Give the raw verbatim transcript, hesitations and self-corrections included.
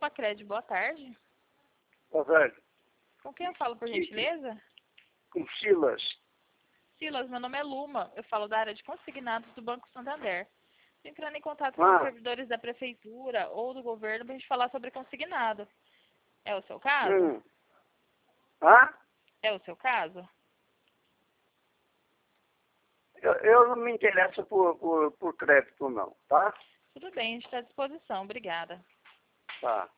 Luma Crédito, boa tarde. Boa tarde. Com quem eu falo, por gentileza? Com Silas. Silas, meu nome é Luma. Eu falo da área de consignados do Banco Santander. Estou entrando em contato com Ah. os servidores da prefeitura ou do governo para a gente falar sobre consignado. É o seu caso? Hum. Hã? É o seu caso? Eu, eu não me interesso por, por, por crédito, não, tá? Tudo bem, a gente está à disposição. Obrigada. Tá.